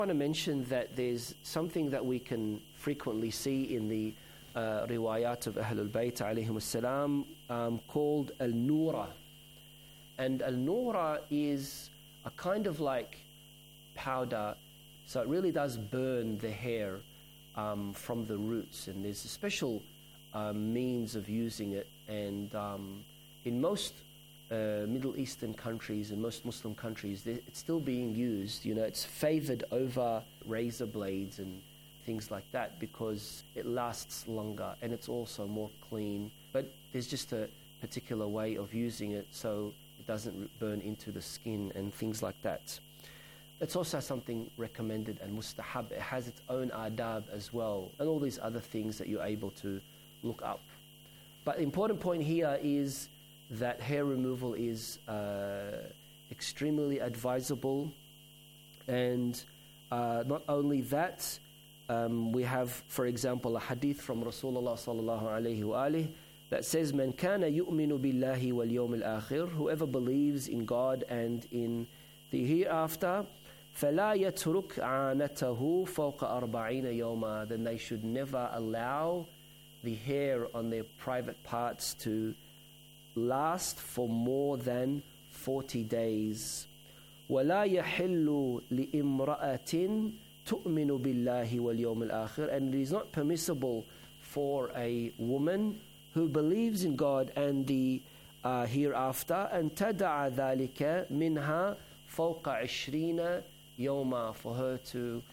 I want to mention that there's something that we can frequently see in the riwayat of Ahlul Bayt alayhim salam called al-nura. And al-nura is a kind of like powder, so it really does burn the hair from the roots, and there's a special means of using it. And in most Middle Eastern countries and most Muslim countries, it's still being used. You know, it's favored over razor blades and things like that because it lasts longer and it's also more clean. But there's just a particular way of using it so it doesn't burn into the skin and things like that. It's also something recommended and mustahab. It has its own adab as well, and all these other things that you're able to look up. But the important point here is that hair removal is extremely advisable. And not only that, we have, for example, a hadith from Rasulullah sallallahu alayhi wa alihi that says, "Man kana yu'minu billahi wal yawm al-akhir," whoever believes in God and in the hereafter, فَلَا يَتْرُكْ عَانَتَهُ فَوْقَ 40 يَوْمًا, then they should never allow the hair on their private parts to last for more than 40 days. وَلَا يَحِلُّ لِإِمْرَأَةٍ تُؤْمِنُ بِاللَّهِ وَالْيَوْمِ الْآخِرِ, and it is not permissible for a woman who believes in God and the hereafter, and تَدَعَ ذَلِكَ مِنْهَا فَوْقَ 20 يَوْمًا, for her to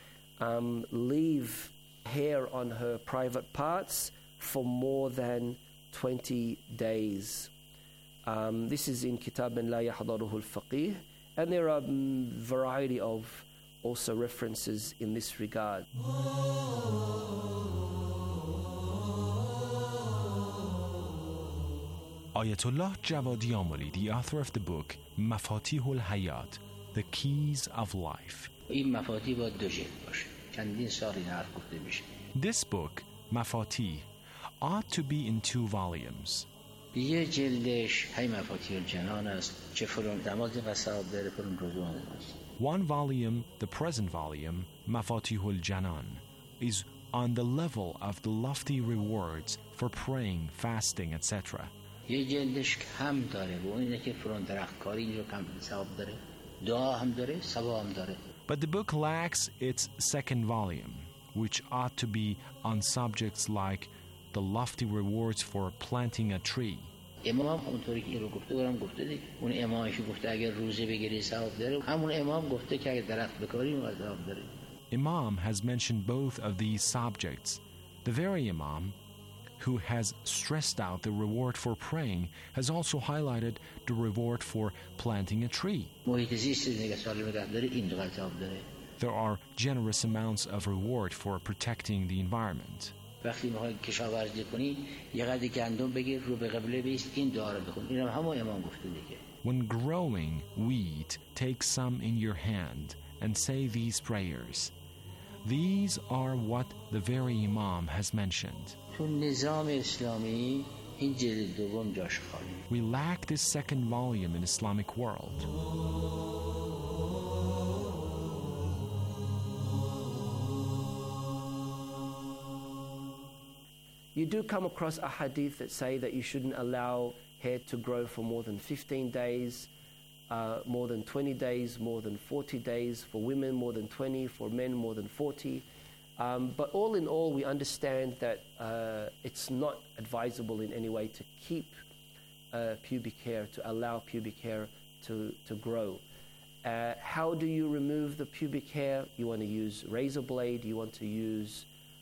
leave hair on her private parts for more than 20 days. This is in Kitab La Yahdaruhu al-Faqih, and there are a variety of also references in this regard. Ayatollah Jawadi Amoli, the author of the book Mafatihul Hayat, The Keys of Life. This book, Mafatih, ought to be in 2 volumes. One volume, the present volume, Mafatihul Janan, is on the level of the lofty rewards for praying, fasting, etc. But the book lacks its second volume, which ought to be on subjects like the lofty rewards for planting a tree. Imam has mentioned both of these subjects. The very Imam who has stressed out the reward for praying has also highlighted the reward for planting a tree. There are generous amounts of reward for protecting the environment. When growing wheat, take some in your hand and say these prayers. These are what the very Imam has mentioned. We lack this second volume in Islamic world. You do come across a hadith that say that you shouldn't allow hair to grow for more than 15 days, more than 20 days, more than 40 days, for women more than 20, for men more than 40. But all in all, we understand that it's not advisable in any way to keep pubic hair, to allow pubic hair to grow. How do you remove the pubic hair? You want to use razor blade, you want to use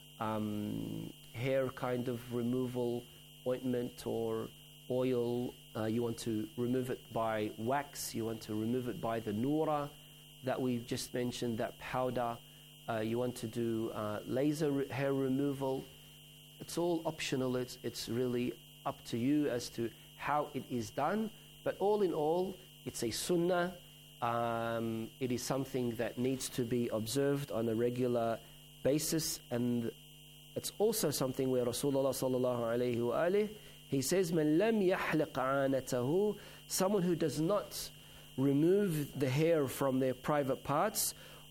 hair kind of removal ointment or oil, you want to remove it by wax, you want to remove it by the nura that we've just mentioned, that powder, you want to do laser hair removal. It's all optional, it's really up to you as to how it is done, but all in all, it's a sunnah. It is something that needs to be observed on a regular basis, and it's also something where Rasulullah sallallahu alayhi wa alihi, he says, "Man lam yahliq aanatahu," someone who does not remove the hair from their private parts,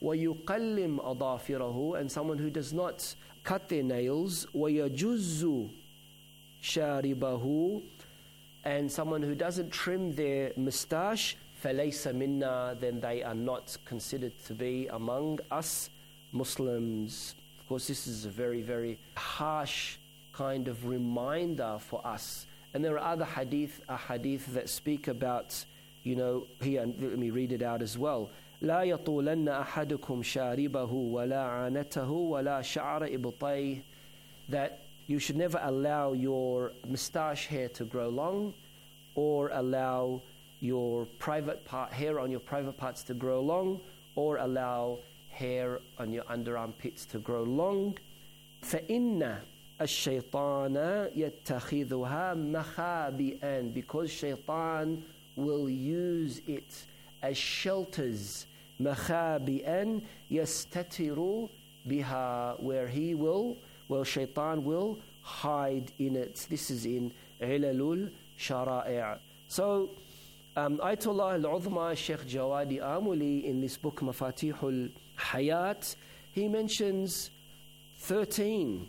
وَيُقَلِّمْ أَظَافِرَهُ, and someone who does not cut their nails, وَيَجُزُّ شَارِبَهُ, and someone who doesn't trim their moustache, فَلَيْسَ مِنَّا, then they are not considered to be among us Muslims. Of course, this is a very, very harsh kind of reminder for us. And there are other hadith that speak about, here, let me read it out as well. لا يطولن أحدكم شاربه ولا عانته ولا شعر إبطيه, that you should never allow your moustache hair to grow long, or allow your hair on your private parts to grow long, or allow hair on your underarm pits to grow long. فإن الشيطان يتخذها مخابئا, because shaitan will use it as shelters. مخابئا يستتر بها, where shaitan will hide in it. This is in Ilalul Shara'i'. So Ayatollah al-Uzma Sheikh Jawadi Amuli, in this book Mafatihul Hayat, he mentions 11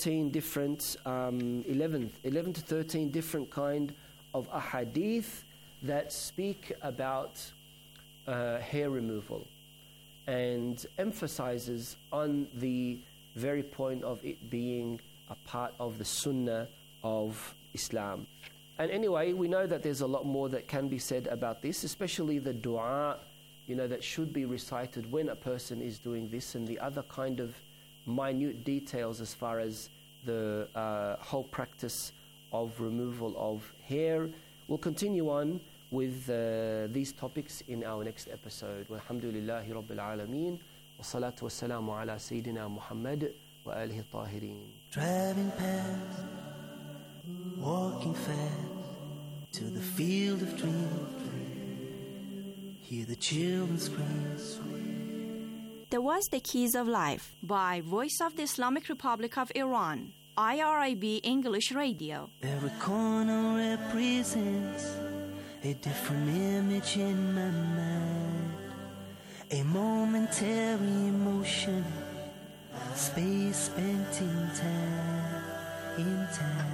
to 13 different kind of ahadith that speak about hair removal, and emphasizes on the very point of it being a part of the sunnah of Islam. And anyway, we know that there's a lot more that can be said about this, especially the dua, that should be recited when a person is doing this, and the other kind of minute details as far as the whole practice of removal of hair. We'll continue on with these topics in our next episode. Walhamdulillahi Rabbil Alameen. Wassalatu wassalamu ala Sayyidina Muhammad wa alihi tahirin. Driving past, walking fast to the field of dreams. Hear the children scream. There was The Keys of Life by Voice of the Islamic Republic of Iran, IRIB English Radio. Every corner represents a different image in my mind. A momentary emotion, space spent in time.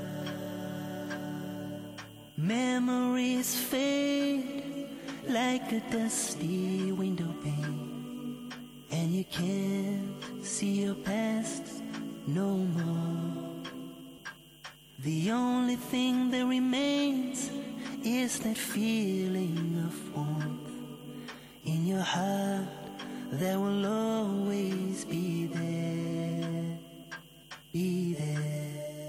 Memories fade like a dusty window pane, and you can't see your past no more. The only thing that remains is that feeling of warmth in your heart that will always be there, be there.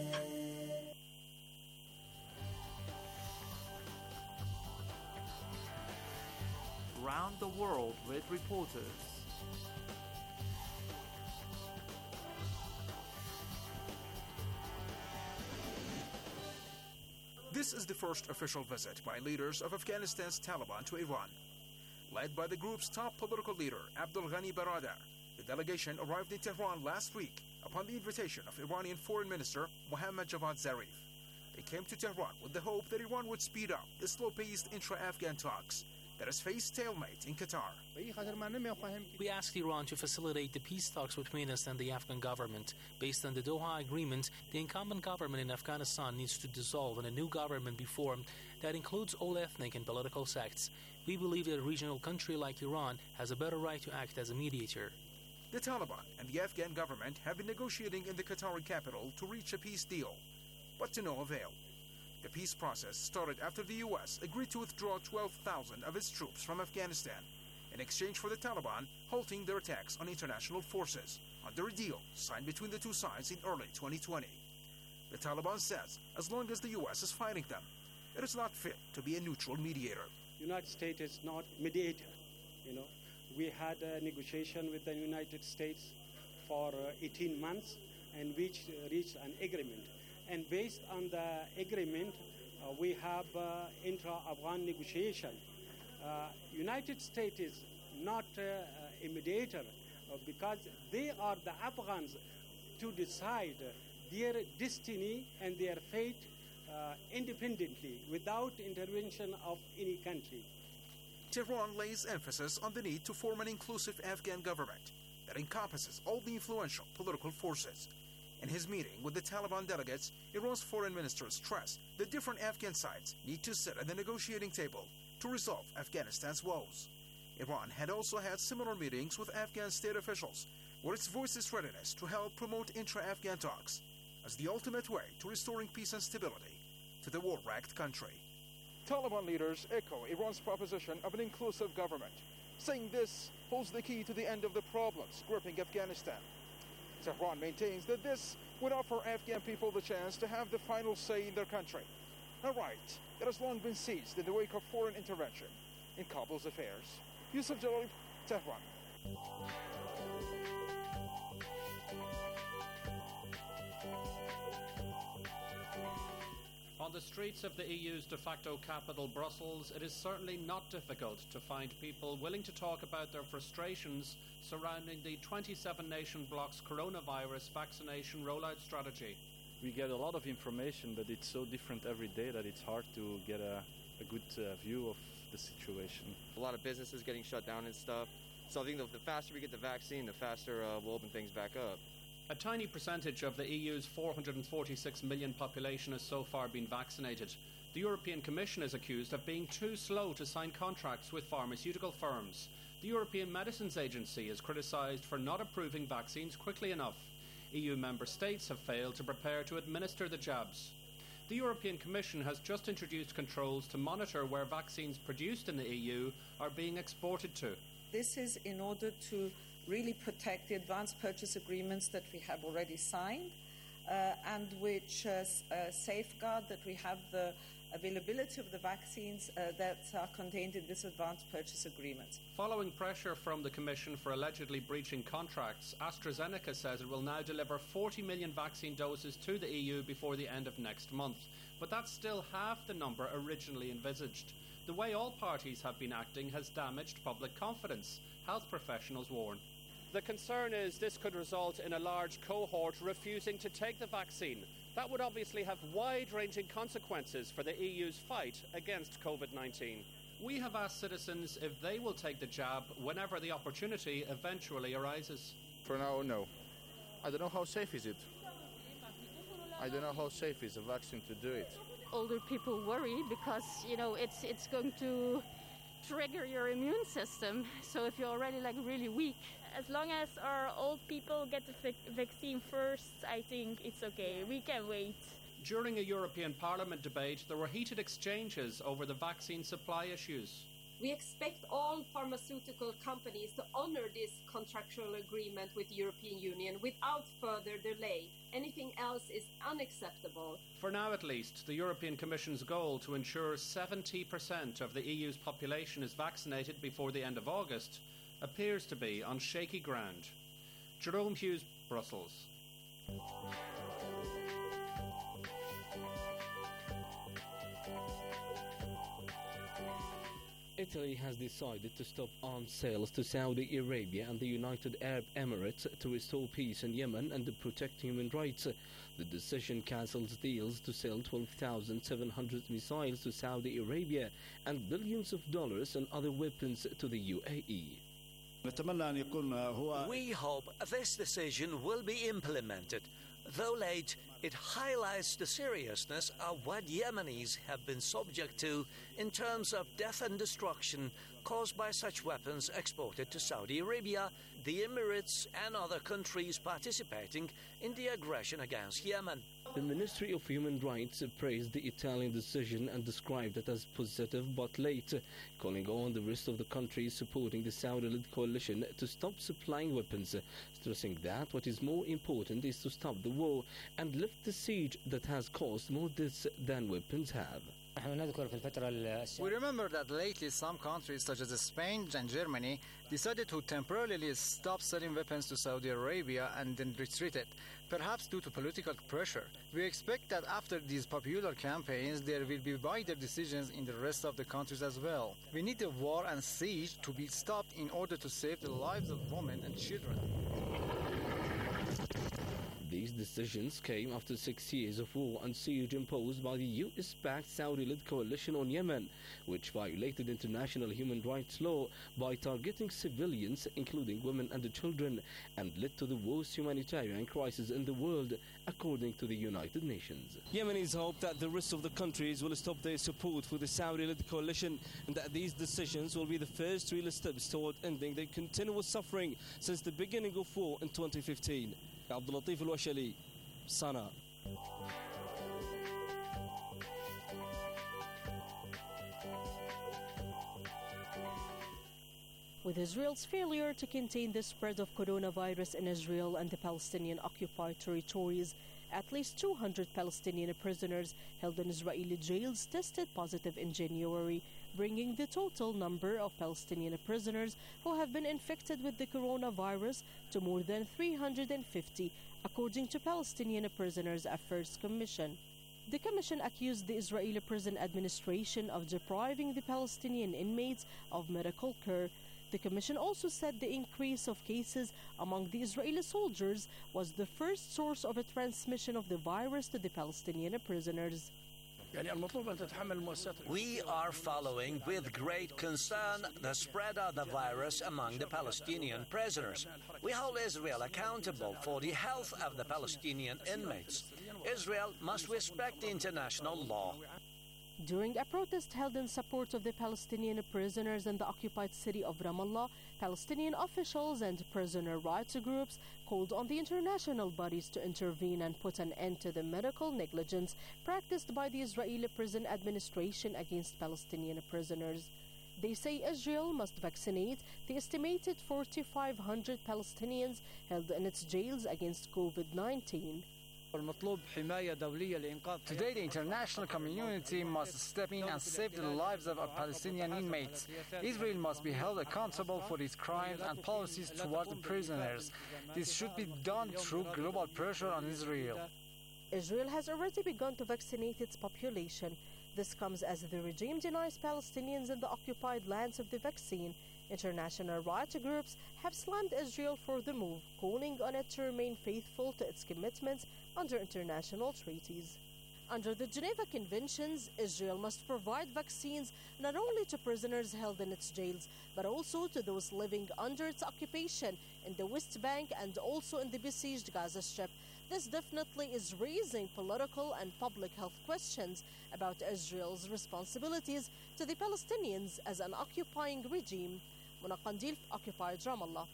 Around the world with reporters. This is the first official visit by leaders of Afghanistan's Taliban to Iran. Led by the group's top political leader, Abdul Ghani Baradar, the delegation arrived in Tehran last week upon the invitation of Iranian Foreign Minister Mohammad Javad Zarif. They came to Tehran with the hope that Iran would speed up the slow-paced intra-Afghan talks that has faced stalemate in Qatar. We asked Iran to facilitate the peace talks between us and the Afghan government. Based on the Doha Agreement, the incumbent government in Afghanistan needs to dissolve and a new government be formed that includes all ethnic and political sects. We believe that a regional country like Iran has a better right to act as a mediator. The Taliban and the Afghan government have been negotiating in the Qatari capital to reach a peace deal, but to no avail. The peace process started after the U.S. agreed to withdraw 12,000 of its troops from Afghanistan in exchange for the Taliban halting their attacks on international forces under a deal signed between the two sides in early 2020. The Taliban says as long as the U.S. is fighting them, it is not fit to be a neutral mediator. United States is not mediator. We had a negotiation with the United States for 18 months and reached an agreement. And based on the agreement, we have intra-Afghan negotiation. United States is not a mediator because they are the Afghans to decide their destiny and their fate independently without intervention of any country. Tehran lays emphasis on the need to form an inclusive Afghan government that encompasses all the influential political forces. In his meeting with the Taliban delegates, Iran's foreign minister stressed that different Afghan sides need to sit at the negotiating table to resolve Afghanistan's woes. Iran had also had similar meetings with Afghan state officials, where its voiced its readiness to help promote intra-Afghan talks as the ultimate way to restoring peace and stability to the war-wracked country. Taliban leaders echo Iran's proposition of an inclusive government, saying this holds the key to the end of the problems gripping Afghanistan. Tehran maintains that this would offer Afghan people the chance to have the final say in their country, a right that has long been seized in the wake of foreign intervention in Kabul's affairs. Yusuf Jalali, Tehran. On the streets of the EU's de facto capital, Brussels, it is certainly not difficult to find people willing to talk about their frustrations surrounding the 27-nation bloc's coronavirus vaccination rollout strategy. We get a lot of information, but it's so different every day that it's hard to get a good view of the situation. A lot of businesses getting shut down and stuff. So I think the faster we get the vaccine, the faster we'll open things back up. A tiny percentage of the EU's 446 million population has so far been vaccinated. The European Commission is accused of being too slow to sign contracts with pharmaceutical firms. The European Medicines Agency is criticised for not approving vaccines quickly enough. EU member states have failed to prepare to administer the jabs. The European Commission has just introduced controls to monitor where vaccines produced in the EU are being exported to. This is in order to really protect the advance purchase agreements that we have already signed and which safeguard that we have the availability of the vaccines that are contained in this advance purchase agreement. Following pressure from the Commission for allegedly breaching contracts, AstraZeneca says it will now deliver 40 million vaccine doses to the EU before the end of next month. But that's still half the number originally envisaged. The way all parties have been acting has damaged public confidence, health professionals warn. The concern is this could result in a large cohort refusing to take the vaccine. That would obviously have wide-ranging consequences for the EU's fight against COVID-19. We have asked citizens if they will take the jab whenever the opportunity eventually arises. For now, no. I don't know how safe is it. I don't know how safe is a vaccine to do it. Older people worry because, it's going to trigger your immune system. So if you're already really weak, as long as our old people get the vaccine first, I think it's okay. We can wait. During a European Parliament debate, there were heated exchanges over the vaccine supply issues. We expect all pharmaceutical companies to honour this contractual agreement with the European Union without further delay. Anything else is unacceptable. For now at least, the European Commission's goal to ensure 70% of the EU's population is vaccinated before the end of August appears to be on shaky ground. Jerome Hughes, Brussels. Italy has decided to stop arms sales to Saudi Arabia and the United Arab Emirates to restore peace in Yemen and to protect human rights. The decision cancels deals to sell 12,700 missiles to Saudi Arabia and billions of dollars and other weapons to the UAE. We hope this decision will be implemented. Though late, it highlights the seriousness of what Yemenis have been subject to in terms of death and destruction caused by such weapons exported to Saudi Arabia, the Emirates and other countries participating in the aggression against Yemen. The Ministry of Human Rights praised the Italian decision and described it as positive but late, calling on the rest of the countries supporting the Saudi-led coalition to stop supplying weapons, stressing that what is more important is to stop the war and lift the siege that has caused more deaths than weapons have. We remember that lately some countries such as Spain and Germany decided to temporarily stop selling weapons to Saudi Arabia and then retreated, perhaps due to political pressure. We expect that after these popular campaigns there will be wider decisions in the rest of the countries as well. We need the war and siege to be stopped in order to save the lives of women and children. These decisions came after 6 years of war and siege imposed by the US-backed Saudi-led coalition on Yemen, which violated international human rights law by targeting civilians, including women and children, and led to the worst humanitarian crisis in the world, according to the United Nations. Yemenis hope that the rest of the countries will stop their support for the Saudi-led coalition and that these decisions will be the first real steps toward ending their continuous suffering since the beginning of war in 2015. Abdul Latif Al-Washali, Sana. With Israel's failure to contain the spread of coronavirus in Israel and the Palestinian occupied territories, at least 200 Palestinian prisoners held in Israeli jails tested positive in January, bringing the total number of Palestinian prisoners who have been infected with the coronavirus to more than 350, according to Palestinian Prisoners Affairs Commission. The commission accused the Israeli prison administration of depriving the Palestinian inmates of medical care. The commission also said the increase of cases among the Israeli soldiers was the first source of a transmission of the virus to the Palestinian prisoners. We are following with great concern the spread of the virus among the Palestinian prisoners. We hold Israel accountable for the health of the Palestinian inmates. Israel must respect international law. During a protest held in support of the Palestinian prisoners in the occupied city of Ramallah, Palestinian officials and prisoner rights groups called on the international bodies to intervene and put an end to the medical negligence practiced by the Israeli prison administration against Palestinian prisoners. They say Israel must vaccinate the estimated 4,500 Palestinians held in its jails against COVID-19. Today, the international community must step in and save the lives of our Palestinian inmates. Israel must be held accountable for its crimes and policies toward the prisoners. This should be done through global pressure on Israel. Israel has already begun to vaccinate its population. This comes as the regime denies Palestinians in the occupied lands of the vaccine. International rights groups have slammed Israel for the move, calling on it to remain faithful to its commitments under international treaties. Under the Geneva Conventions, Israel must provide vaccines not only to prisoners held in its jails, but also to those living under its occupation in the West Bank and also in the besieged Gaza Strip. This definitely is raising political and public health questions about Israel's responsibilities to the Palestinians as an occupying regime. Mona Qandil, occupied Ramallah.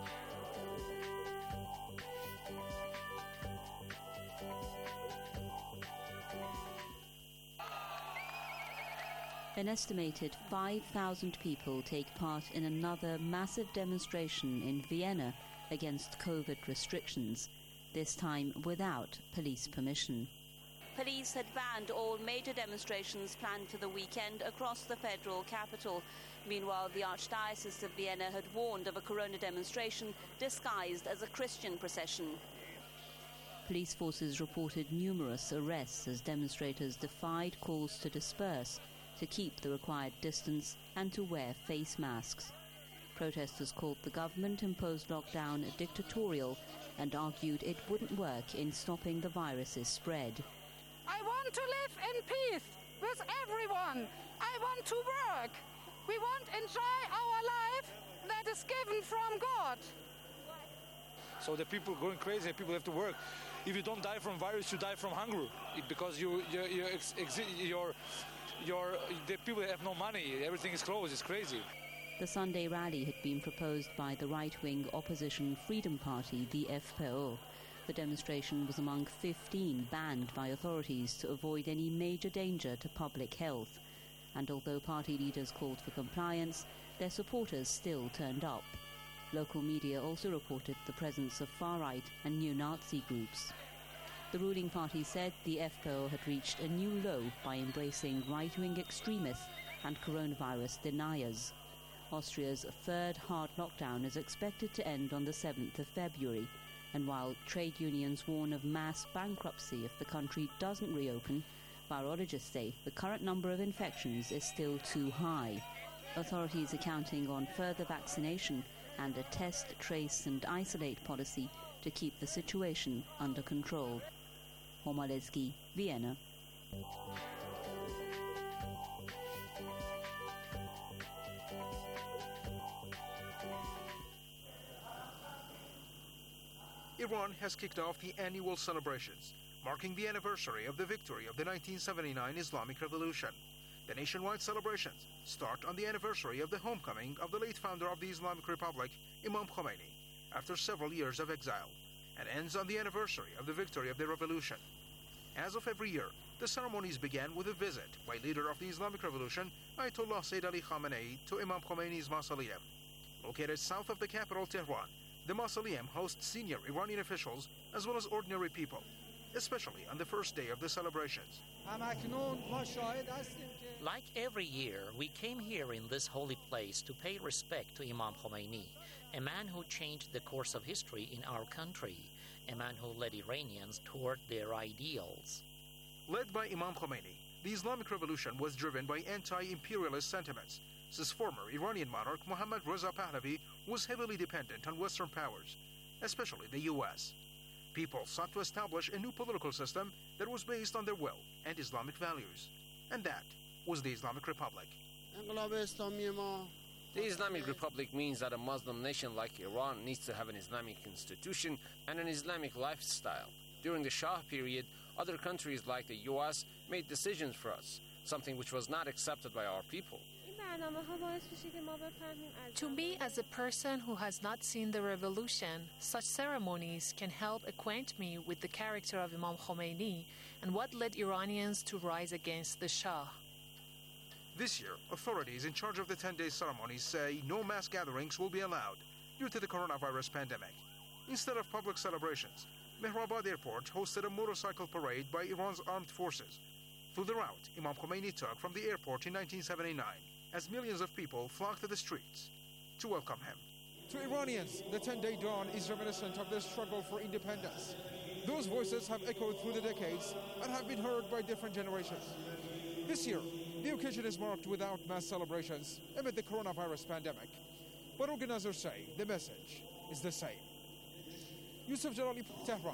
An estimated 5,000 people take part in another massive demonstration in Vienna against COVID restrictions, this time without police permission. Police had banned all major demonstrations planned for the weekend across the federal capital. Meanwhile, the Archdiocese of Vienna had warned of a corona demonstration disguised as a Christian procession. Police forces reported numerous arrests as demonstrators defied calls to disperse, to keep the required distance and to wear face masks. Protesters called the government-imposed lockdown dictatorial and argued it wouldn't work in stopping the virus's spread. I want to live in peace with everyone. I want to work. We want to enjoy our life that is given from God. So the people are going crazy. People have to work. If you don't die from virus, you die from hunger because the people have no money. Everything is closed. It's crazy. The Sunday rally had been proposed by the right-wing opposition Freedom Party, the FPO. The demonstration was among 15 banned by authorities to avoid any major danger to public health. And although party leaders called for compliance, their supporters still turned up. Local media also reported the presence of far-right and neo-Nazi groups. The ruling party said the FPO had reached a new low by embracing right-wing extremists and coronavirus deniers. Austria's third hard lockdown is expected to end on the 7th of February, and while trade unions warn of mass bankruptcy if the country doesn't reopen, virologists say the current number of infections is still too high. Authorities are counting on further vaccination and a test, trace and isolate policy to keep the situation under control. Homaleski, Vienna. Iran has kicked off the annual celebrations, marking the anniversary of the victory of the 1979 Islamic Revolution. The nationwide celebrations start on the anniversary of the homecoming of the late founder of the Islamic Republic, Imam Khomeini, after several years of exile, and ends on the anniversary of the victory of the revolution. As of every year, the ceremonies began with a visit by leader of the Islamic Revolution, Ayatollah Sayyid Ali Khamenei, to Imam Khomeini's mausoleum. Located south of the capital, Tehran, the mausoleum hosts senior Iranian officials as well as ordinary people, especially on the first day of the celebrations. Like every year, we came here in this holy place to pay respect to Imam Khomeini, a man who changed the course of history in our country, a man who led Iranians toward their ideals. Led by Imam Khomeini, the Islamic Revolution was driven by anti-imperialist sentiments, since former Iranian monarch Mohammad Reza Pahlavi was heavily dependent on Western powers, especially the U.S. People sought to establish a new political system that was based on their will and Islamic values, and that was the Islamic Republic. The Islamic Republic means that a Muslim nation like Iran needs to have an Islamic constitution and an Islamic lifestyle. During the Shah period, other countries like the U.S. made decisions for us, something which was not accepted by our people. To me, as a person who has not seen the revolution, such ceremonies can help acquaint me with the character of Imam Khomeini and what led Iranians to rise against the Shah. This year, authorities in charge of the 10-day ceremonies say no mass gatherings will be allowed due to the coronavirus pandemic. Instead of public celebrations, Mehrabad Airport hosted a motorcycle parade by Iran's armed forces. Through the route Imam Khomeini took from the airport in 1979, as millions of people flocked to the streets to welcome him. To Iranians, the 10-day dawn is reminiscent of their struggle for independence. Those voices have echoed through the decades and have been heard by different generations. This year, the occasion is marked without mass celebrations amid the coronavirus pandemic. But organizers say the message is the same. Yusuf Jalali, Tehran.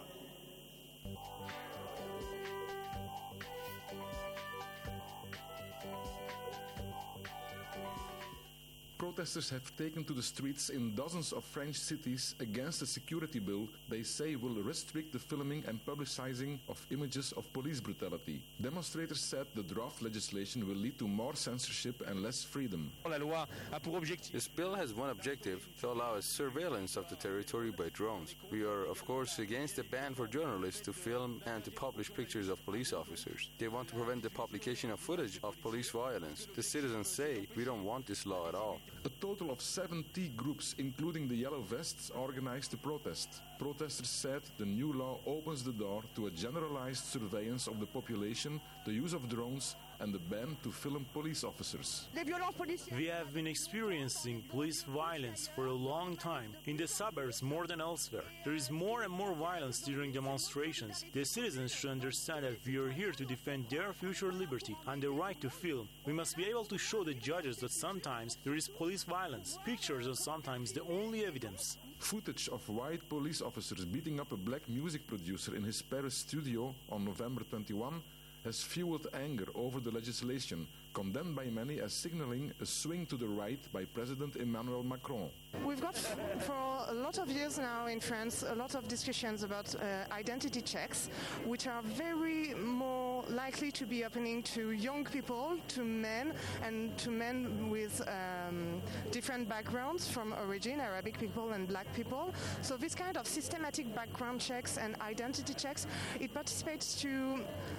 Protesters have taken to the streets in dozens of French cities against a security bill they say will restrict the filming and publicizing of images of police brutality. Demonstrators said the draft legislation will lead to more censorship and less freedom. This bill has one objective: to allow a surveillance of the territory by drones. We are, of course, against a ban for journalists to film and to publish pictures of police officers. They want to prevent the publication of footage of police violence. The citizens say we don't want this law at all. A total of 70 groups, including the Yellow Vests, organized the protest. Protesters said the new law opens the door to a generalized surveillance of the population, the use of drones, and the ban to film police officers. We have been experiencing police violence for a long time, in the suburbs more than elsewhere. There is more and more violence during demonstrations. The citizens should understand that we are here to defend their future liberty and the right to film. We must be able to show the judges that sometimes there is police violence. Pictures are sometimes the only evidence. Footage of white police officers beating up a black music producer in his Paris studio on November 21 has fueled anger over the legislation, condemned by many as signaling a swing to the right by President Emmanuel Macron. We've got, for a lot of years now in France, a lot of discussions about identity checks, which are very more likely to be happening to young people, to men, and to men with different backgrounds from origin, Arabic people and black people. So this kind of systematic background checks and identity checks, it participates to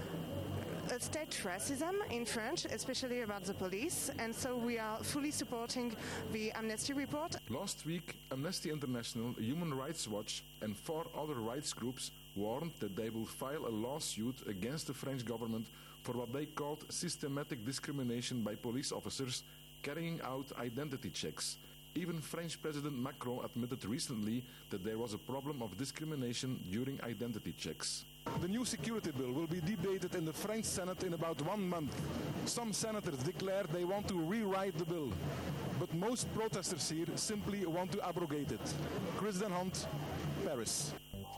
a state racism in France, especially about the police, and so we are fully supporting the Amnesty report. Last week, Amnesty International, Human Rights Watch, and 4 other rights groups warned that they will file a lawsuit against the French government for what they called systematic discrimination by police officers carrying out identity checks. Even French President Macron admitted recently that there was a problem of discrimination during identity checks. The new security bill will be debated in the French Senate in about 1 month. Some senators declare they want to rewrite the bill. But most protesters here simply want to abrogate it. Chris Den Hunt, Paris.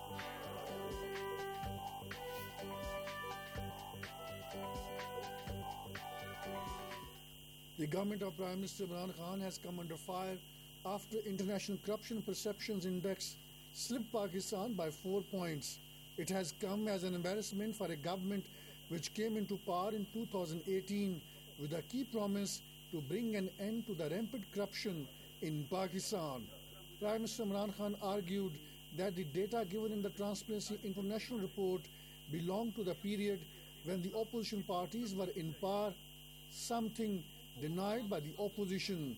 The government of Prime Minister Imran Khan has come under fire after International Corruption Perceptions Index slipped Pakistan by 4 points. It has come as an embarrassment for a government which came into power in 2018 with a key promise to bring an end to the rampant corruption in Pakistan. Prime Minister Imran Khan argued that the data given in the Transparency International report belonged to the period when the opposition parties were in power, something denied by the opposition.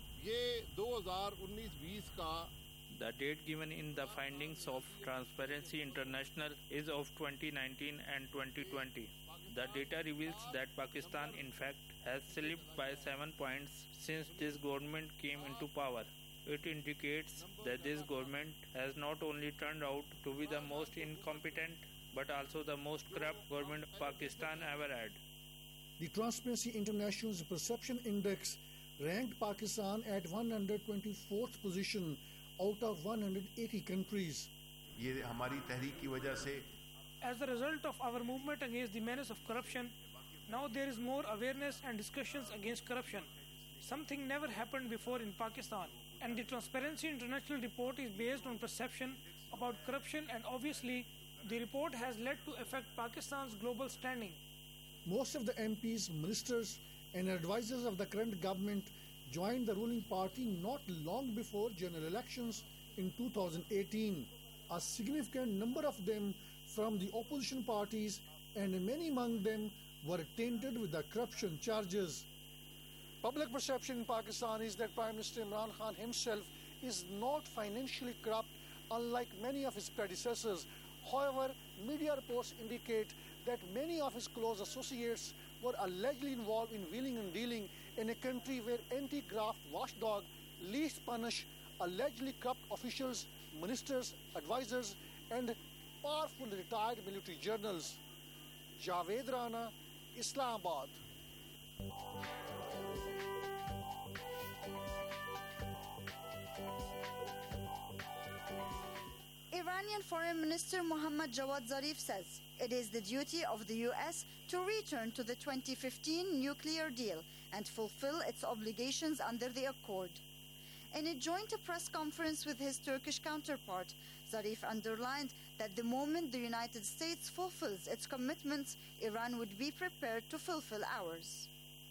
The date given in the findings of Transparency International is of 2019 and 2020. The data reveals that Pakistan in fact has slipped by 7 points since this government came into power. It indicates that this government has not only turned out to be the most incompetent but also the most corrupt government Pakistan ever had. The Transparency International's Perception Index ranked Pakistan at 124th position out of 180 countries. As a result of our movement against the menace of corruption, now there is more awareness and discussions against corruption. Something never happened before in Pakistan. And the Transparency International report is based on perception about corruption, and obviously the report has led to affect Pakistan's global standing. Most of the MPs, ministers and advisors of the current government joined the ruling party not long before general elections in 2018. A significant number of them from the opposition parties, and many among them were tainted with the corruption charges. Public perception in Pakistan is that Prime Minister Imran Khan himself is not financially corrupt, unlike many of his predecessors. However, media reports indicate that many of his close associates were allegedly involved in wheeling and dealing in a country where anti-graft watchdog least punish allegedly corrupt officials, ministers, advisors, and powerful retired military generals. Javed Rana, Islamabad. Iranian Foreign Minister Mohammad Javad Zarif says it is the duty of the US to return to the 2015 nuclear deal and fulfill its obligations under the accord. In a joint press conference with his Turkish counterpart, Zarif underlined that the moment the United States fulfills its commitments, Iran would be prepared to fulfill ours.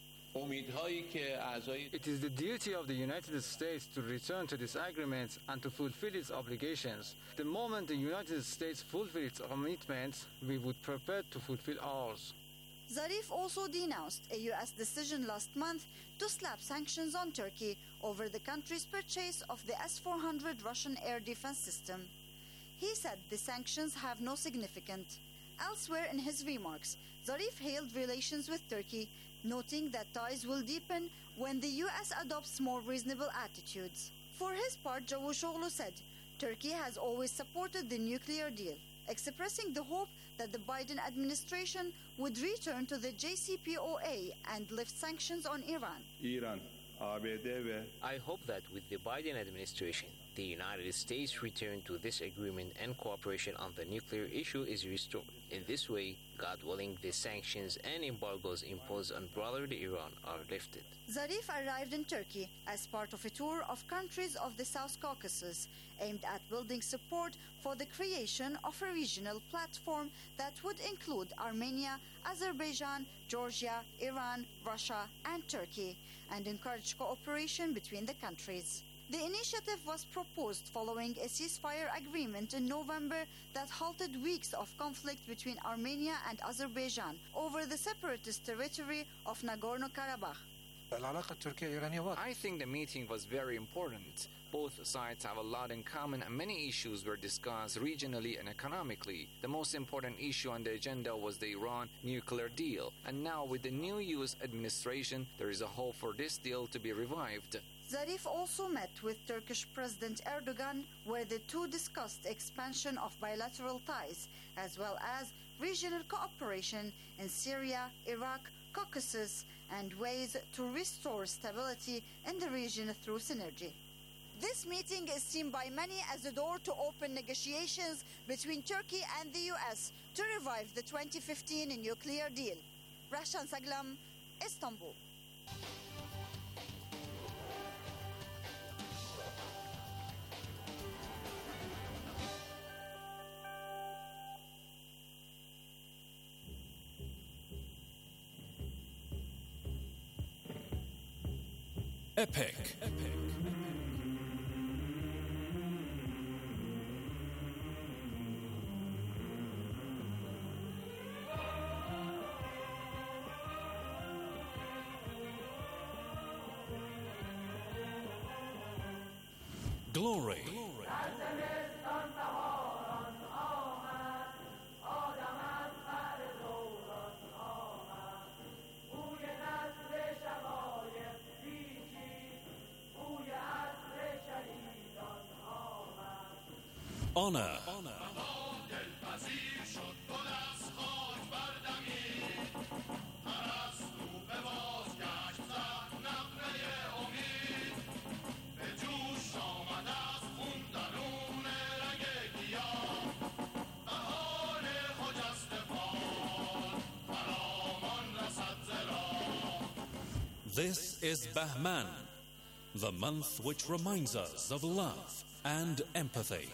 It is the duty of the United States to return to this agreement and to fulfill its obligations. The moment the United States fulfills its commitments, we would prepare to fulfill ours. Zarif also denounced a U.S. decision last month to slap sanctions on Turkey over the country's purchase of the S-400 Russian air defense system. He said the sanctions have no significance. Elsewhere in his remarks, Zarif hailed relations with Turkey, noting that ties will deepen when the U.S. adopts more reasonable attitudes. For his part, Cavusoglu said Turkey has always supported the nuclear deal, expressing the hope that the Biden administration would return to the JCPOA and lift sanctions on Iran. I hope that with the Biden administration, the United States return to this agreement and cooperation on the nuclear issue is restored. In this way, God willing, the sanctions and embargoes imposed on brotherly Iran are lifted. Zarif arrived in Turkey as part of a tour of countries of the South Caucasus, aimed at building support for the creation of a regional platform that would include Armenia, Azerbaijan, Georgia, Iran, Russia, and Turkey, and encourage cooperation between the countries. The initiative was proposed following a ceasefire agreement in November that halted weeks of conflict between Armenia and Azerbaijan over the separatist territory of Nagorno-Karabakh. I think the meeting was very important. Both sides have a lot in common and many issues were discussed regionally and economically. The most important issue on the agenda was the Iran nuclear deal. And now with the new U.S. administration, there is a hope for this deal to be revived. Zarif also met with Turkish President Erdogan, where the two discussed expansion of bilateral ties, as well as regional cooperation in Syria, Iraq, Caucasus, and ways to restore stability in the region through synergy. This meeting is seen by many as a door to open negotiations between Turkey and the US to revive the 2015 nuclear deal. Rashan Saglam, Istanbul. Epic. Glory. Honor. This is Bahman, the month which reminds us of love and empathy.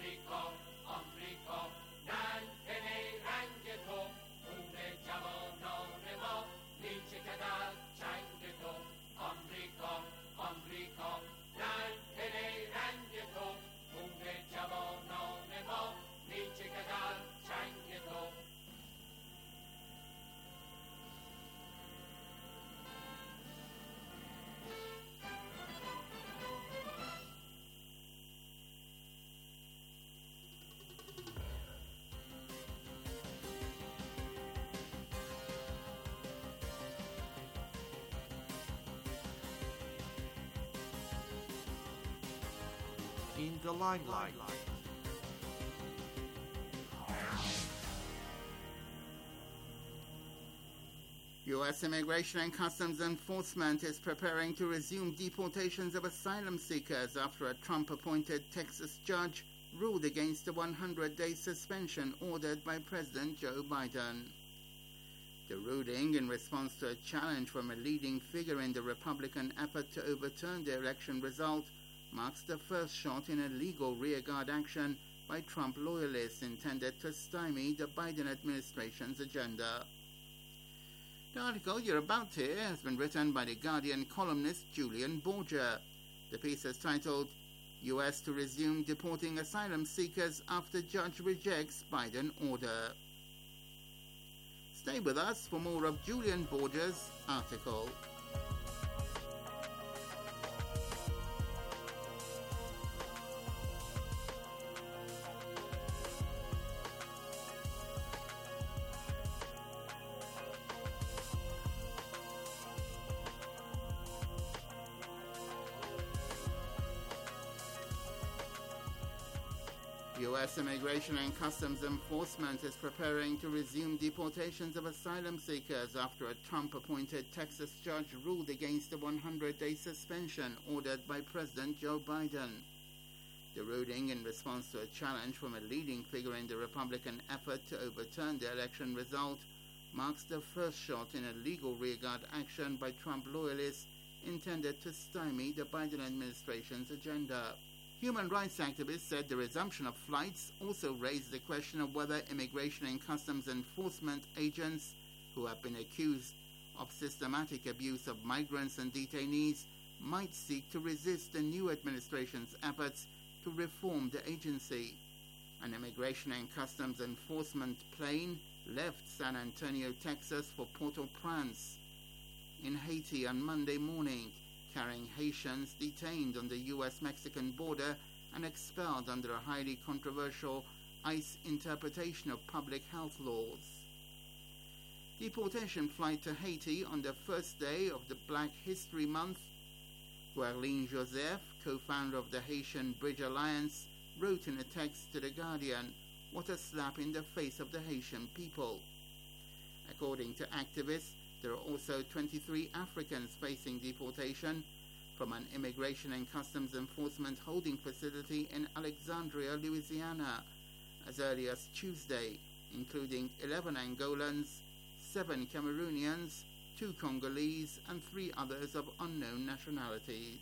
In the limelight. U.S. Immigration and Customs Enforcement is preparing to resume deportations of asylum seekers after a Trump-appointed Texas judge ruled against the 100-day suspension ordered by President Joe Biden. The ruling, in response to a challenge from a leading figure in the Republican effort to overturn the election result, marks the first shot in a legal rearguard action by Trump loyalists intended to stymie the Biden administration's agenda. The article you're about to hear has been written by The Guardian columnist Julian Borger. The piece is titled, U.S. to resume deporting asylum seekers after judge rejects Biden order. Stay with us for more of Julian Borger's article. U.S. Immigration and Customs Enforcement is preparing to resume deportations of asylum seekers after a Trump-appointed Texas judge ruled against the 100-day suspension ordered by President Joe Biden. The ruling, in response to a challenge from a leading figure in the Republican effort to overturn the election result, marks the first shot in a legal rearguard action by Trump loyalists intended to stymie the Biden administration's agenda. Human rights activists said the resumption of flights also raised the question of whether Immigration and Customs Enforcement agents who have been accused of systematic abuse of migrants and detainees might seek to resist the new administration's efforts to reform the agency. An Immigration and Customs Enforcement plane left San Antonio, Texas for Port-au-Prince in Haiti on Monday morning, carrying Haitians detained on the U.S.-Mexican border and expelled under a highly controversial ICE interpretation of public health laws. Deportation flight to Haiti on the first day of the Black History Month, Guerline Joseph, co-founder of the Haitian Bridge Alliance, wrote in a text to The Guardian, "What a slap in the face of the Haitian people." According to activists, there are also 23 Africans facing deportation from an immigration and customs enforcement holding facility in Alexandria, Louisiana, as early as Tuesday, including 11 Angolans, 7 Cameroonians, 2 Congolese, and 3 others of unknown nationalities.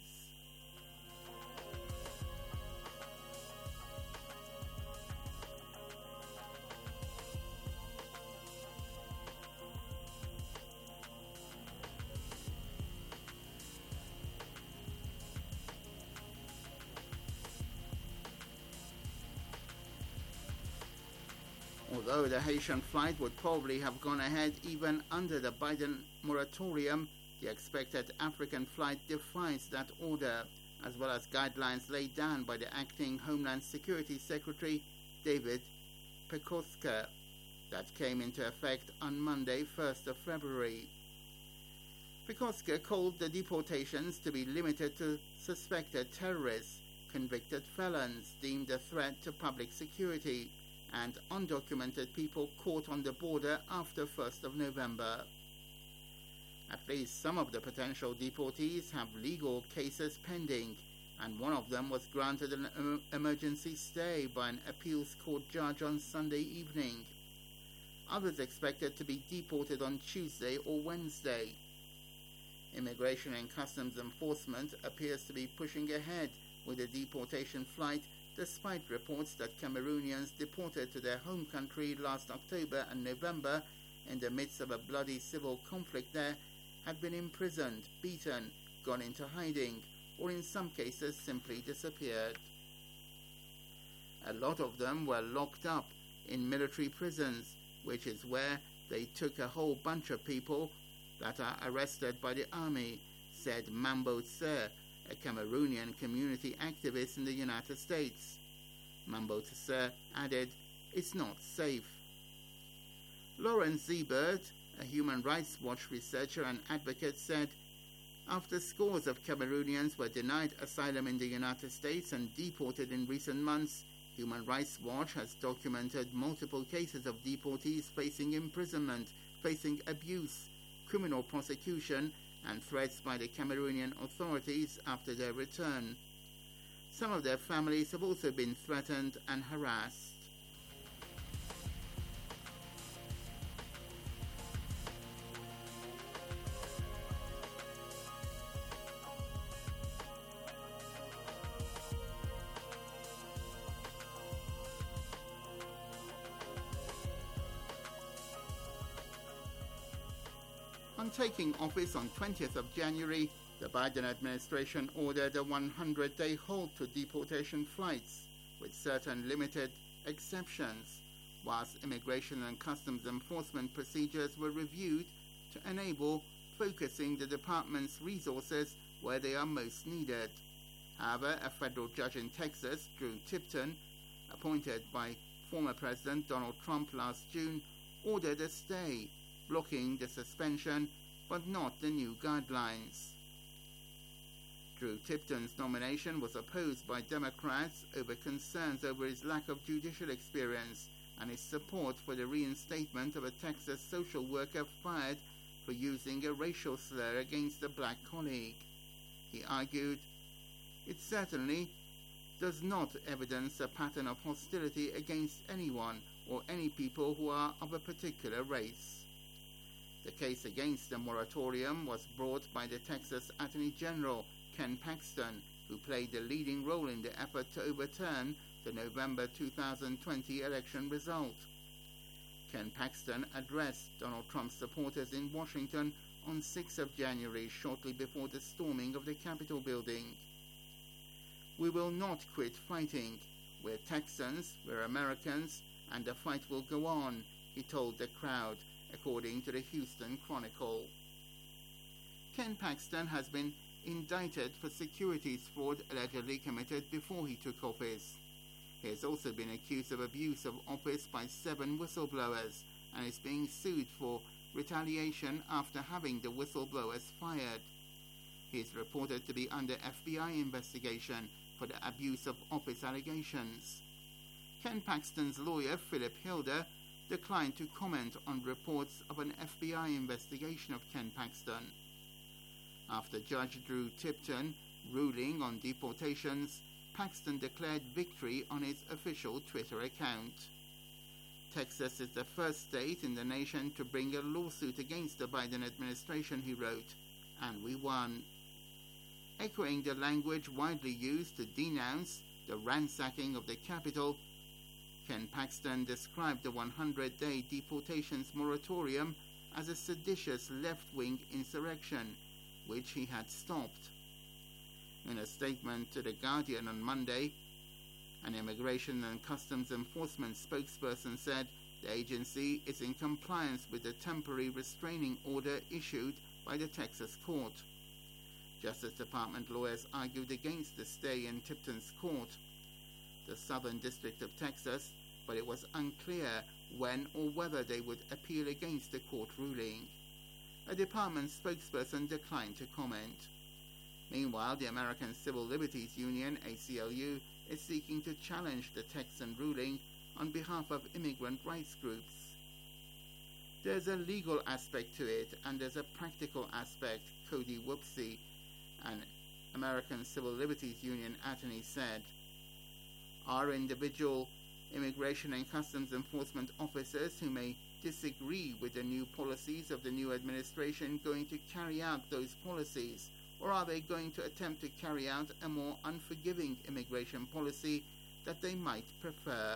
Although the Haitian flight would probably have gone ahead even under the Biden moratorium, the expected African flight defies that order, as well as guidelines laid down by the acting Homeland Security Secretary David Pekoska that came into effect on Monday, 1st of February. Pekoska called the deportations to be limited to suspected terrorists, convicted felons deemed a threat to public security, and undocumented people caught on the border after 1st of November. At least some of the potential deportees have legal cases pending, and one of them was granted an emergency stay by an appeals court judge on Sunday evening. Others expected to be deported on Tuesday or Wednesday. Immigration and Customs Enforcement appears to be pushing ahead with the deportation flight, despite reports that Cameroonians deported to their home country last October and November in the midst of a bloody civil conflict there had been imprisoned, beaten, gone into hiding, or in some cases simply disappeared. A lot of them were locked up in military prisons, which is where they took a whole bunch of people that are arrested by the army, said Mambo Tse, a Cameroonian community activist in the United States. Mambo Tse added, "It's not safe." Lawrence Ziebert, a Human Rights Watch researcher and advocate, said, "After scores of Cameroonians were denied asylum in the United States and deported in recent months, Human Rights Watch has documented multiple cases of deportees facing imprisonment, facing abuse, criminal prosecution, and threats by the Cameroonian authorities after their return. Some of their families have also been threatened and harassed." On taking office on 20th of January, the Biden administration ordered a 100-day halt to deportation flights, with certain limited exceptions, whilst immigration and customs enforcement procedures were reviewed to enable focusing the department's resources where they are most needed. However, a federal judge in Texas, Drew Tipton, appointed by former President Donald Trump last June, ordered a stay, blocking the suspension but not the new guidelines. Drew Tipton's nomination was opposed by Democrats over concerns over his lack of judicial experience and his support for the reinstatement of a Texas social worker fired for using a racial slur against a black colleague. He argued, "It certainly does not evidence a pattern of hostility against anyone or any people who are of a particular race." The case against the moratorium was brought by the Texas Attorney General, Ken Paxton, who played a leading role in the effort to overturn the November 2020 election result. Ken Paxton addressed Donald Trump's supporters in Washington on 6th of January, shortly before the storming of the Capitol building. "We will not quit fighting. We're Texans, we're Americans, and the fight will go on," he told the crowd, according to the Houston Chronicle. Ken Paxton has been indicted for securities fraud allegedly committed before he took office. He has also been accused of abuse of office by 7 whistleblowers and is being sued for retaliation after having the whistleblowers fired. He is reported to be under FBI investigation for the abuse of office allegations. Ken Paxton's lawyer, Philip Hilder, declined to comment on reports of an FBI investigation of Ken Paxton. After Judge Drew Tipton ruling on deportations, Paxton declared victory on his official Twitter account. Texas is the first state in the nation to bring a lawsuit against the Biden administration, he wrote, and we won. Echoing the language widely used to denounce the ransacking of the Capitol, Ken Paxton described the 100-day deportations moratorium as a seditious left-wing insurrection, which he had stopped. In a statement to The Guardian on Monday, an Immigration and Customs Enforcement spokesperson said the agency is in compliance with the temporary restraining order issued by the Texas court. Justice Department lawyers argued against the stay in Tipton's court, the Southern District of Texas, but it was unclear when or whether they would appeal against the court ruling. A department spokesperson declined to comment. Meanwhile, the American Civil Liberties Union, ACLU, is seeking to challenge the Texan ruling on behalf of immigrant rights groups. There's a legal aspect to it, and there's a practical aspect, Cody Whoopsie, an American Civil Liberties Union attorney said. Are individual immigration and customs enforcement officers who may disagree with the new policies of the new administration going to carry out those policies, or are they going to attempt to carry out a more unforgiving immigration policy that they might prefer?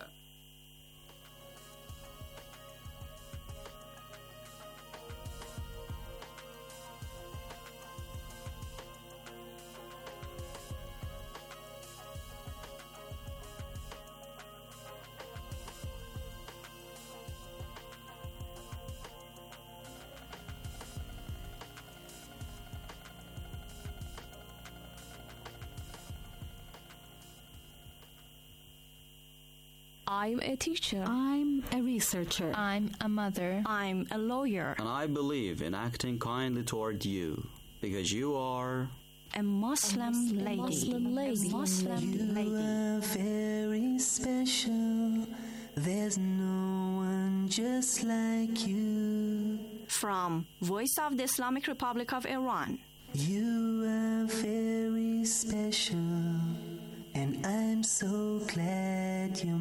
I'm a teacher. I'm a researcher. I'm a mother. I'm a lawyer. And I believe in acting kindly toward you, because you are a Muslim lady. Muslim lady. You are very special. There's no one just like you. From Voice of the Islamic Republic of Iran. You are very special, and I'm so glad you're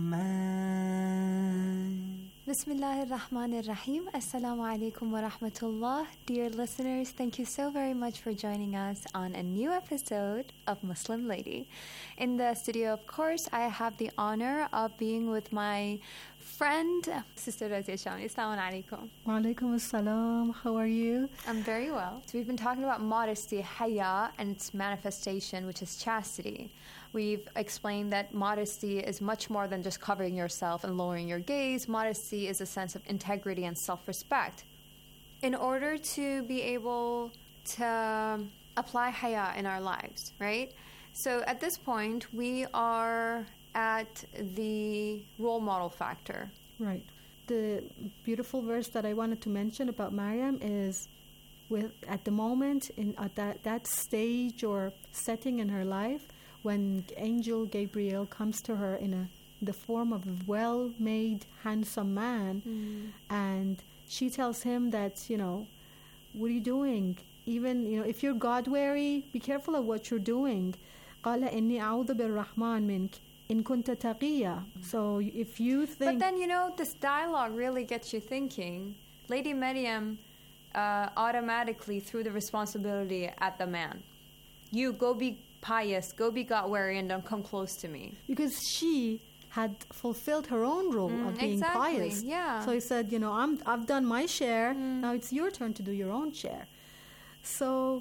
mine. Bismillahir Rahmanir Rahim. Assalamu alaikum wa rahmatullah. Dear listeners, thank you so very much for joining us on a new episode of Muslim Lady. In the studio, of course, I have the honor of being with my friend, Sister Razia Shami. Assalamu alaikum. Wa alaikum assalam. How are you? I'm very well. So we've been talking about modesty, haya, and its manifestation, which is chastity. We've explained that modesty is much more than just covering yourself and lowering your gaze. Modesty is a sense of integrity and self-respect. In order to be able to apply haya in our lives, right? So at this point, we are at the role model factor. Right. The beautiful verse that I wanted to mention about Maryam is at the moment, at that stage or setting in her life, when Angel Gabriel comes to her in the form of a well-made, handsome man, and she tells him that, what are you doing? Even, if you're God-wary, be careful of what you're doing. قَالَ إِنِّي أَعُوذُ بِالرَّحْمَنِ مِنْكَ إِن كُنْتَ تَقِيًّا. So if you think... But then, this dialogue really gets you thinking. Lady Maryam automatically threw the responsibility at the man. You go be pious, go be God-wary, and don't come close to me. Because she had fulfilled her own role of being pious. Yeah. So he said, I've done my share, now it's your turn to do your own share. So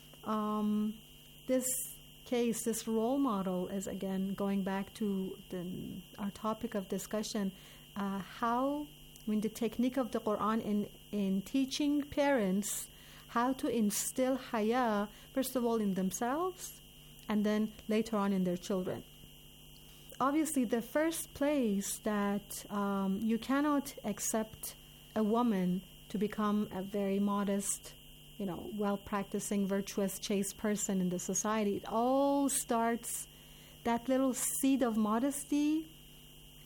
this case, this role model is, again, going back to our topic of discussion, the technique of the Quran in teaching parents how to instill haya, first of all, in themselves, and then later on in their children. Obviously, the first place that you cannot accept a woman to become a very modest, well-practicing, virtuous, chaste person in the society, it all starts, that little seed of modesty,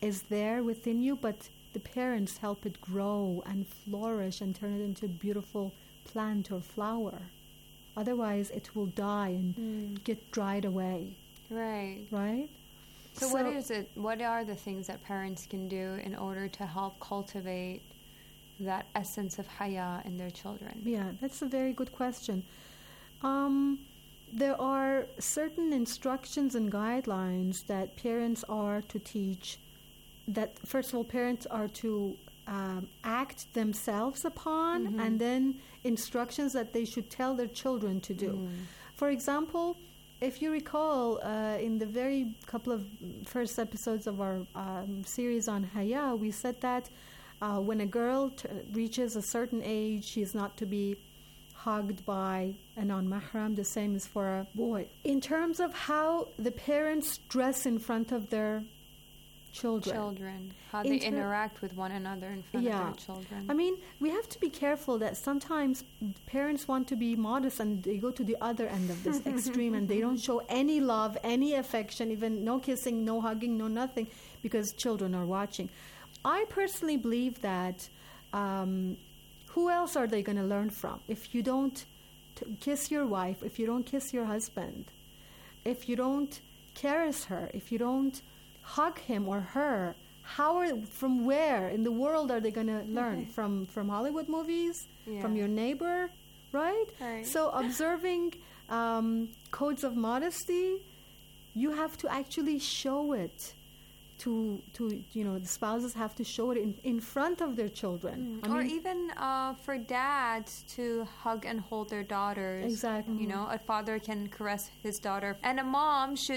is there within you, but the parents help it grow and flourish and turn it into a beautiful plant or flower. Otherwise, it will die and get dried away. Right. Right? So what are the things that parents can do in order to help cultivate that essence of haya in their children? Yeah, that's a very good question. There are certain instructions and guidelines that parents are to teach, that first of all parents are to act themselves upon, and then instructions that they should tell their children to do. For example, if you recall, in the very couple of first episodes of our series on haya, we said that when a girl reaches a certain age, she is not to be hugged by a non-mahram. The same is for a boy. In terms of how the parents dress in front of their children, how they interact with one another in front of their children. I mean, we have to be careful that sometimes parents want to be modest and they go to the other end of this extreme and they don't show any love, any affection, even no kissing, no hugging, no nothing, because children are watching. I personally believe that who else are they going to learn from? If you don't kiss your wife, if you don't kiss your husband, if you don't caress her, if you don't hug him or her, from where in the world are they going to learn? From Hollywood movies? From your neighbor? Right? So observing codes of modesty, you have to actually show it to the spouses have to show it in front of their children. Or even for dads to hug and hold their daughters. Exactly. A father can caress his daughter, and a mom should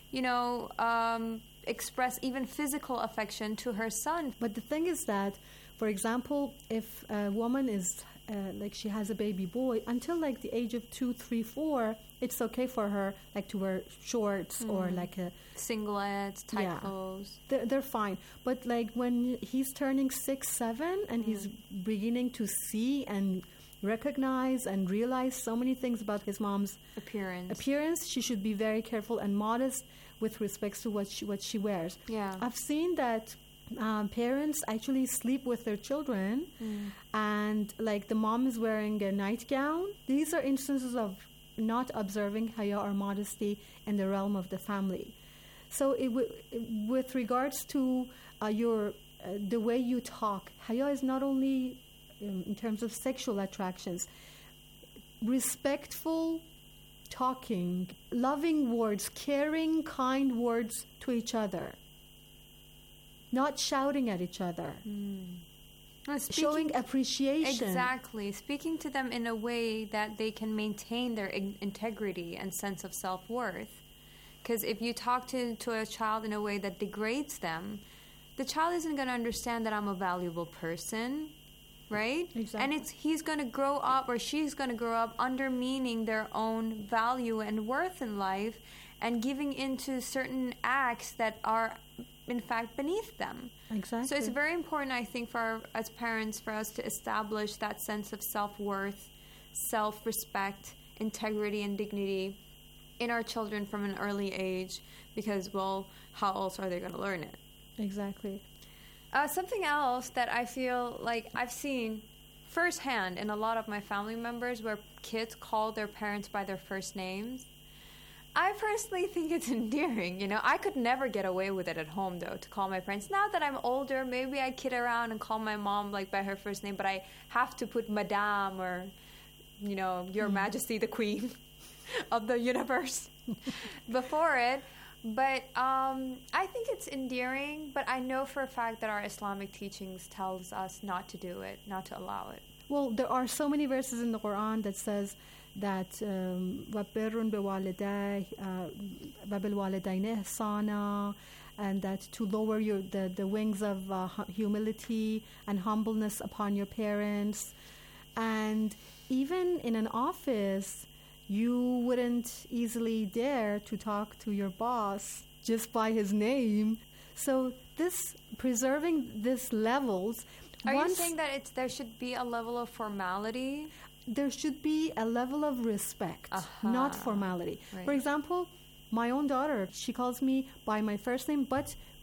express even physical affection to her son. But the thing is that, for example, if a woman is she has a baby boy, until like the age of 2, 3, 4, it's okay for her to wear shorts or like a singlets, tight clothes. They're fine. But when he's turning 6, 7 and he's beginning to see and recognize and realize so many things about his mom's appearance, she should be very careful and modest with respect to what she wears. Yeah. I've seen that parents actually sleep with their children and the mom is wearing a nightgown. These are instances of not observing haya or modesty in the realm of the family. So with regards to the way you talk, haya is not only in terms of sexual attractions, respectful talking, loving words, caring, kind words to each other, not shouting at each other, showing appreciation. Exactly. Speaking to them in a way that they can maintain their integrity and sense of self-worth. Because if you talk to a child in a way that degrades them, the child isn't going to understand that I'm a valuable person, right? Exactly. And he's going to grow up, or she's going to grow up undermining their own value and worth in life and giving into certain acts that are in fact beneath them. Exactly. So it's very important, I think, as parents, for us to establish that sense of self-worth, self-respect, integrity, and dignity in our children from an early age, because, well, how else are they going to learn it? Exactly. Something else that I feel like I've seen firsthand in a lot of my family members, where kids call their parents by their first names. I personally think it's endearing. I could never get away with it at home, though, to call my parents. Now that I'm older, maybe I kid around and call my mom by her first name, but I have to put Madame or, Your Majesty the Queen of the universe before it. But I think it's endearing, but I know for a fact that our Islamic teachings tells us not to do it, not to allow it. Well, there are so many verses in the Quran that says that وَبِرٌ بِوَالِدَيْهِ وَبِالْوَالِدَيْنِ إِحْسَانًا, and that to lower the wings of humility and humbleness upon your parents. And even in an office, you wouldn't easily dare to talk to your boss just by his name. So preserving these levels. Are you saying that there should be a level of formality? There should be a level of respect, not formality. Right. For example, my own daughter, she calls me by my first name, but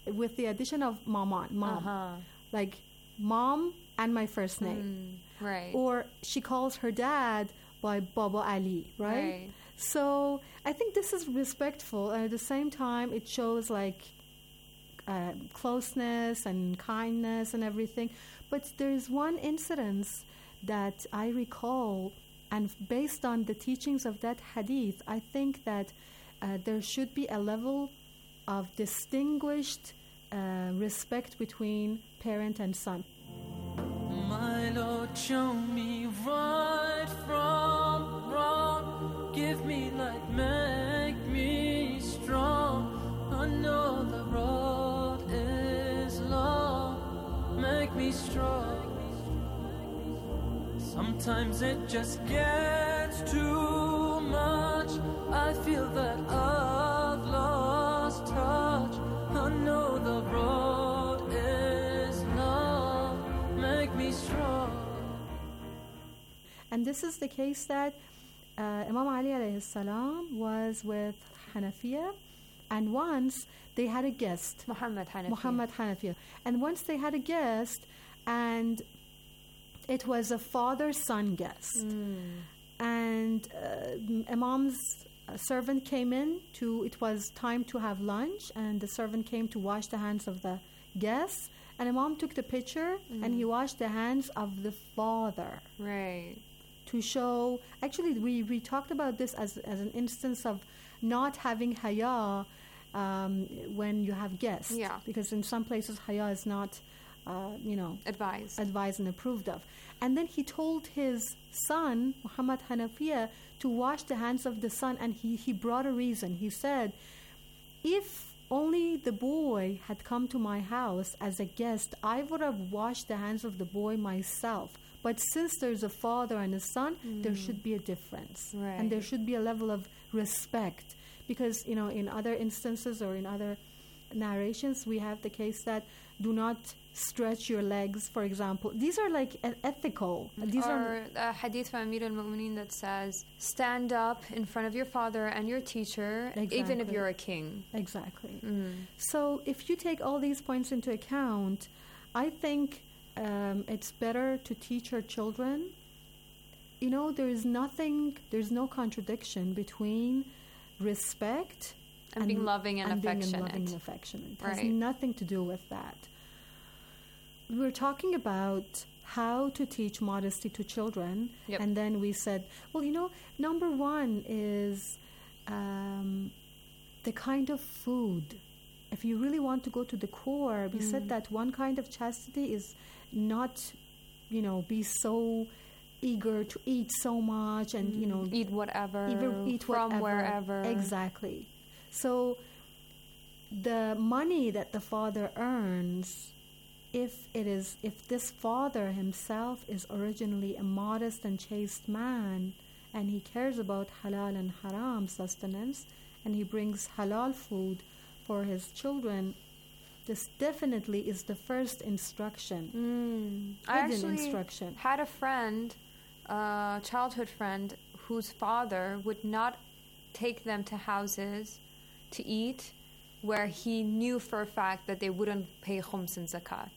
with the addition of mom, like mom and my first name. Right. Or she calls her dad by Baba Ali, right? So I think this is respectful, and at the same time it shows like closeness and kindness and everything. But there's one incident that I recall, and based on the teachings of that hadith, I think that there should be a level of distinguished respect between parent and son. My Lord, show me right from wrong. Give me light, make me strong. I know the road is long. Make me strong. Sometimes it just gets too much. I feel that I've lost touch. I know the road is long. Make me strong. And this is the case that Imam Ali alayhi salam was with Hanafiya, and once they had a guest, Muhammad Hanafiya. And once they had a guest, and it was a father-son guest. And Imam's servant came in it was time to have lunch, and the servant came to wash the hands of the guests. And Imam took the picture and he washed the hands of the father. Right. To show, actually we talked about this as an instance of not having haya when you have guests. Yeah. Because in some places haya is not advised and approved of. And then he told his son, Muhammad Hanafiya, to wash the hands of the son, and he brought a reason. He said, if only the boy had come to my house as a guest, I would have washed the hands of the boy myself. But since there's a father and a son, there should be a difference. Right. And there should be a level of respect. Because, in other instances or in other narrations, we have the case that do not stretch your legs, for example. These are like ethical. These are a hadith from Amir al-Mu'mineen that says, stand up in front of your father and your teacher, even if you're a king. Exactly. So if you take all these points into account, I think it's better to teach our children. There's no contradiction between respect and being loving and affectionate. It has nothing to do with that. We're talking about how to teach modesty to children, and then we said, number one is the kind of food. If you really want to go to the core, we said that one kind of chastity is not, be so eager to eat so much and, eat whatever, eat from wherever. Exactly. So the money that the father earns, if this father himself is originally a modest and chaste man, and he cares about halal and haram sustenance, and he brings halal food for his children, this definitely is the first instruction. I actually had a friend, a childhood friend, whose father would not take them to houses to eat where he knew for a fact that they wouldn't pay khums and zakat.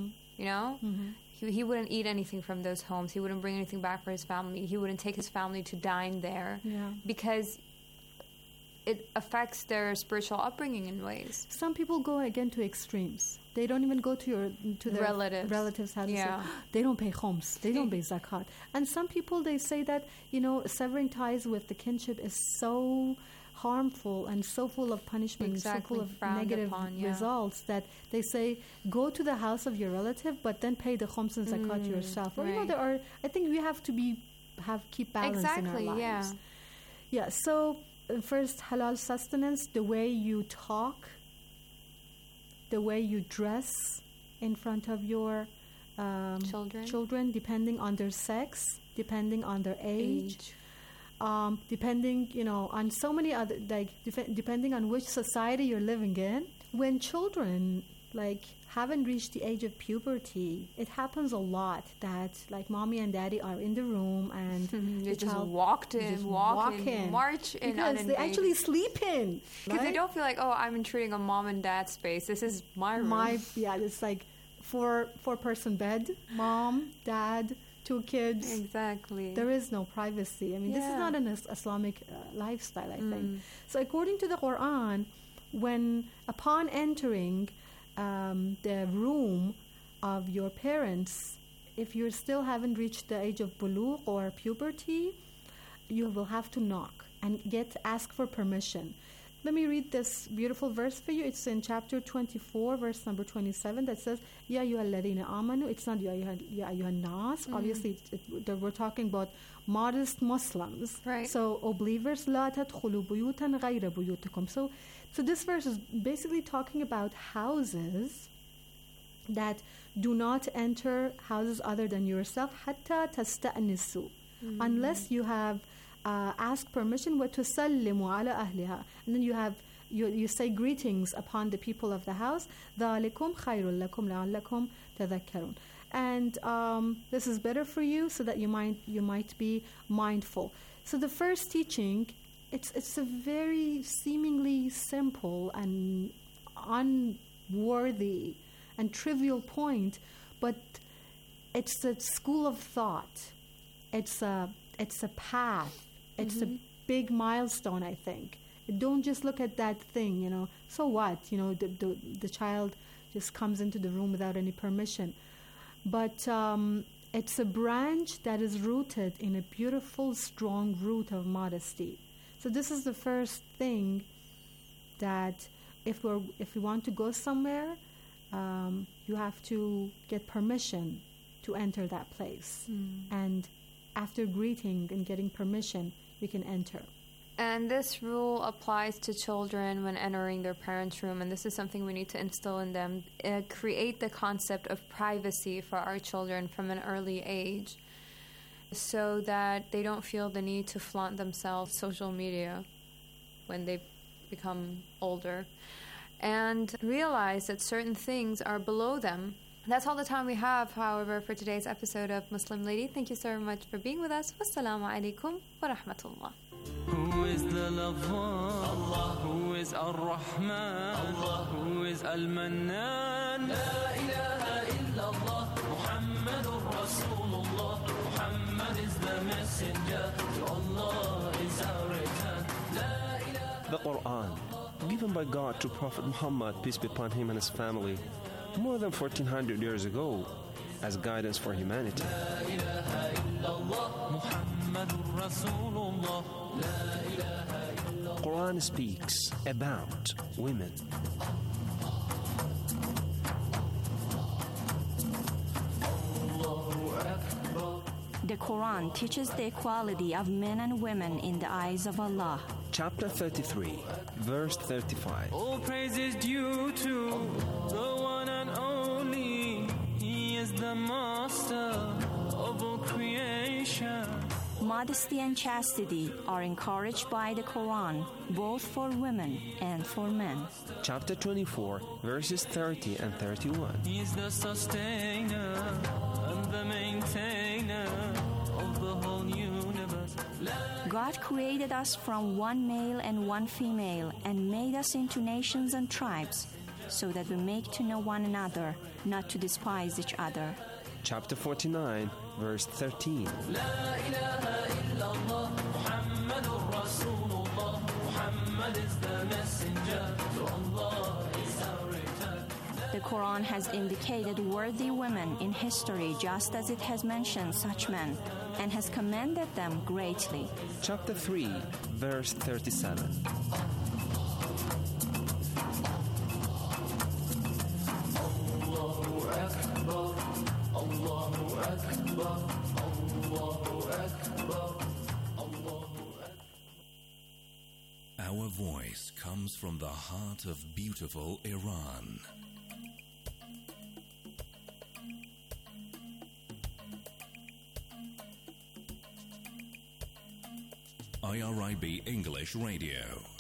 He wouldn't eat anything from those homes. He wouldn't bring anything back for his family. He wouldn't take his family to dine there because it affects their spiritual upbringing in ways. Some people go again to extremes. They don't even go to their relatives' houses. They don't pay khums. They don't pay zakat. And some people, they say that severing ties with the kinship is so harmful and so full of punishment, so full of negative results, that they say go to the house of your relative, but then pay the khums and zakat yourself. Or I think we have to keep balance in our lives. So first, halal sustenance, the way you talk, the way you dress in front of your children, depending on their sex, depending on their age. Depending, on so many other, depending on which society you're living in. When children haven't reached the age of puberty, it happens a lot that mommy and daddy are in the room and they just walk in, march in, because they actually sleep in, because they don't feel like, oh, I'm intruding on mom and dad's space. This is my room. It's like four-person bed, mom, dad, 2 kids. Exactly. There is no privacy. I mean, this is not an Islamic lifestyle, I think. So according to the Quran, upon entering the room of your parents, if you still haven't reached the age of bulugh or puberty, you will have to knock and ask for permission. Let me read this beautiful verse for you. It's in chapter 24, verse number 27, that says, Ya ayyuhalladhina amanu. It's not Ya ayyuhan nas. Obviously, we're talking about modest Muslims. Right. So, O believers, la tadkhulu buyutan ghayra buyutikum. So this verse is basically talking about houses that do not enter houses other than yourself, hatta tasta'nisu, unless you have ask permission, وَتُسَلِّمُ عَلَى أَهْلِهَا, and then you say greetings upon the people of the house. ذَلِكُمْ خَيْرٌ لَكُمْ لَعَلَّكُمْ تَذَكَّرُونَ. And this is better for you, so that you might be mindful. So the first teaching, it's a very seemingly simple and unworthy and trivial point, but it's a school of thought. It's a path. It's a big milestone, I think. Don't just look at that thing, so what? The child just comes into the room without any permission. But it's a branch that is rooted in a beautiful, strong root of modesty. So this is the first thing, that if we want to go somewhere, you have to get permission to enter that place. And after greeting and getting permission, you can enter. And this rule applies to children when entering their parents' room, and this is something we need to instill in them. Create the concept of privacy for our children from an early age, so that they don't feel the need to flaunt themselves social media when they become older, and realize that certain things are below them. That's all the time we have, however, for today's episode of Muslim Lady. Thank you so much for being with us. Wassalamu alaikum wa rahmatullah. Who is the lover? Allah. Who is Ar-Rahman? Allah. Who is Al-Mannan? La ilaha illallah. Muhammadur Rasulullah. Muhammad is the messenger. To Allah is our return. La ilaha. The Quran, given by God to Prophet Muhammad, peace be upon him and his family, more than 1400 years ago, as guidance for humanity. Quran speaks about women. The Quran teaches the equality of men and women in the eyes of Allah. Chapter 33, verse 35. All praise is due to the one and only. He is the master of all creation. Modesty and chastity are encouraged by the Quran, both for women and for men. Chapter 24, verses 30 and 31. He is the sustainer and the maintainer of the whole universe. God created us from one male and one female and made us into nations and tribes, so that we make to know one another, not to despise each other. Chapter 49, verse 13. The Quran has indicated worthy women in history, just as it has mentioned such men, and has commended them greatly. Chapter 3, verse 37. Our voice comes from the heart of beautiful Iran. IRIB English Radio.